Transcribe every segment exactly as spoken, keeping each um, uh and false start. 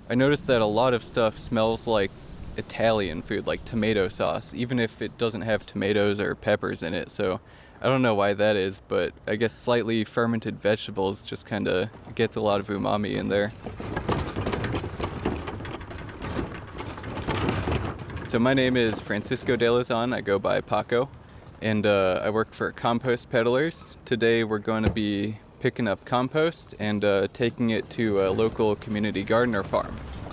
I noticed that a lot of stuff smells like Italian food, like tomato sauce, even if it doesn't have tomatoes or peppers in it. So I don't know why that is, but I guess slightly fermented vegetables just kind of gets a lot of umami in there. So my name is Francisco De Lozan. I go by Paco, and uh, I work for Compost Peddlers. Today we're going to be picking up compost and uh, taking it to a local community garden or farm.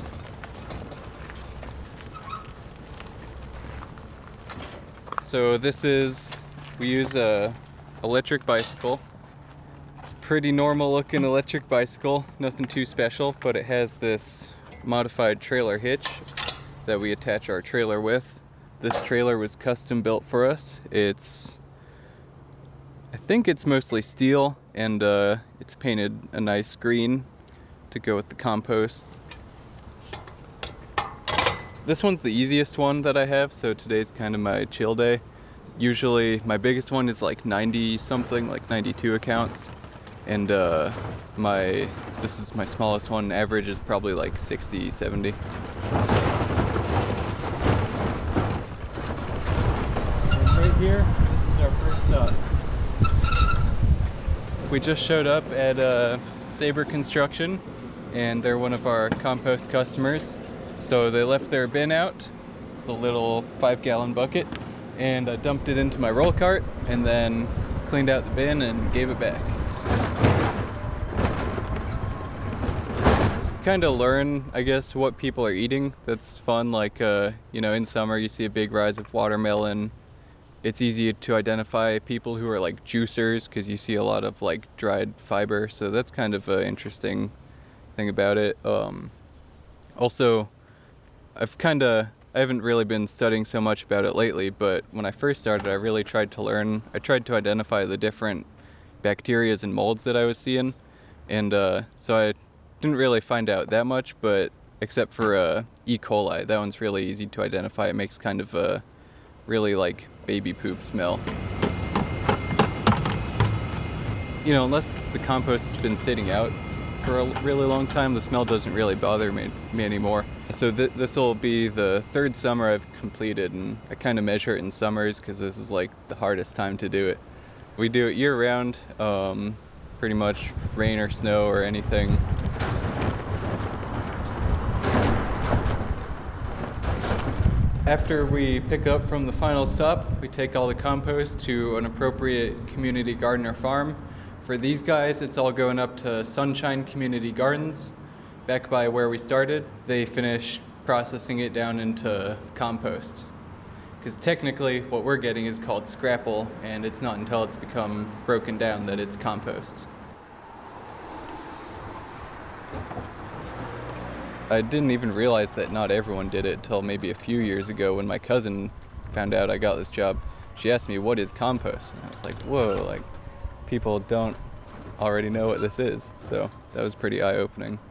So this is, we use a electric bicycle. Pretty normal looking electric bicycle, nothing too special, but it has this modified trailer hitch that we attach our trailer with. This trailer was custom built for us. It's, I think it's mostly steel, and uh, it's painted a nice green to go with the compost. This one's the easiest one that I have, so today's kind of my chill day. Usually my biggest one is like ninety something, like ninety-two accounts, and uh, my this is my smallest one. Average is probably like sixty, seventy. Here, this is our first stop. We just showed up at uh, Sabre Construction, and they're one of our compost customers. So they left their bin out. It's a little five gallon bucket, and I dumped it into my roll cart and then cleaned out the bin and gave it back. Kind of learn, I guess, what people are eating. That's fun. Like, uh, you know, in summer you see a big rise of watermelon. It's easy to identify people who are like juicers because you see a lot of like dried fiber. So that's kind of an interesting thing about it. Um, also, I've kind of, I haven't really been studying so much about it lately, but when I first started, I really tried to learn, I tried to identify the different bacterias and molds that I was seeing. And uh, so I didn't really find out that much, but except for uh, E. coli, that one's really easy to identify. It makes kind of a really like baby poop smell. You know, unless the compost has been sitting out for a really long time, the smell doesn't really bother me, me anymore. So th- this will be the third summer I've completed, and I kind of measure it in summers because this is like the hardest time to do it. We do it year round, um, pretty much rain or snow or anything. After we pick up from the final stop, we take all the compost to an appropriate community garden or farm. For these guys, it's all going up to Sunshine Community Gardens, back by where we started. They finish processing it down into compost. Because technically, what we're getting is called scrapple, and it's not until it's become broken down that it's compost. I didn't even realize that not everyone did it till maybe a few years ago when my cousin found out I got this job. She asked me, what is compost? And I was like, whoa, like, people don't already know what this is. So that was pretty eye-opening.